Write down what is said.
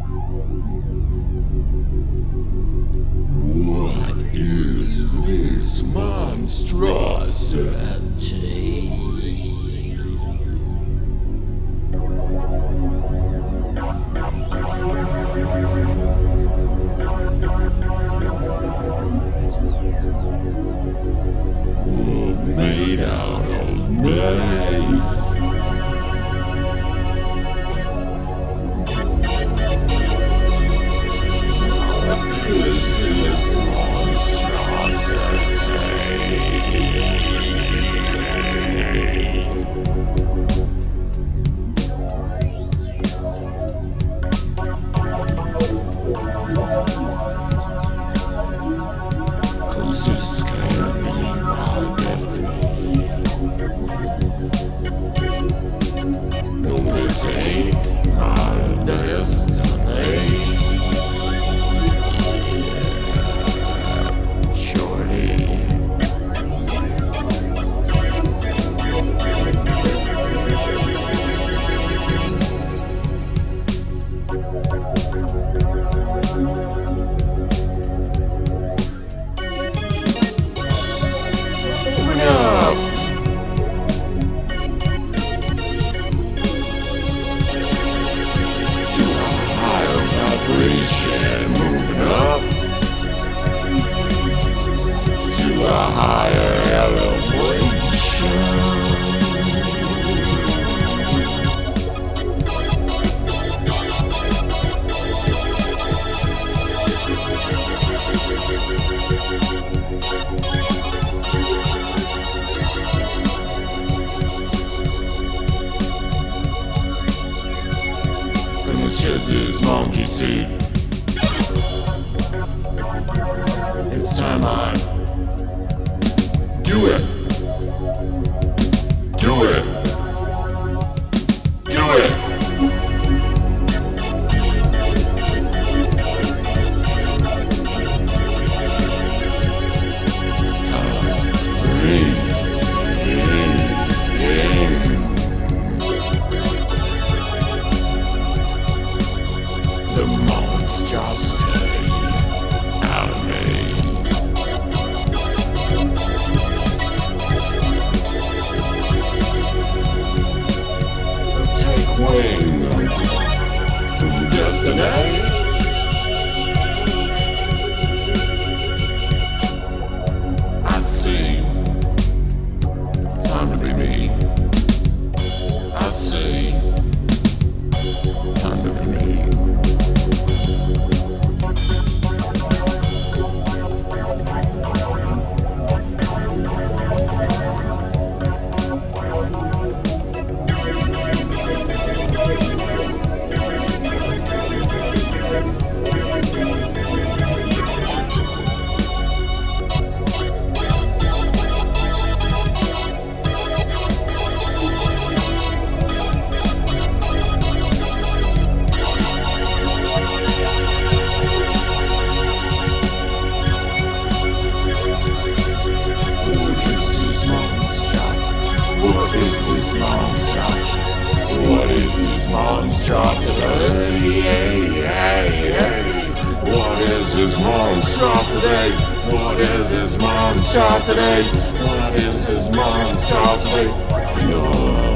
What is this monstrosity? Made out of me. Is this Cause this can't be my destiny. No, this ain't my destiny. Moving up to a higher elevation. Gonna shed this monkey suit. It's time I do it. Do it. Do it. Time to ring. The monstrosity out of me. Wing to destiny. I see. Time to be me. I see. Time to be me. What is this monstrosity? What is this monstrosity? What is this monstrosity? What is this monstrosity? What is this monstrosity?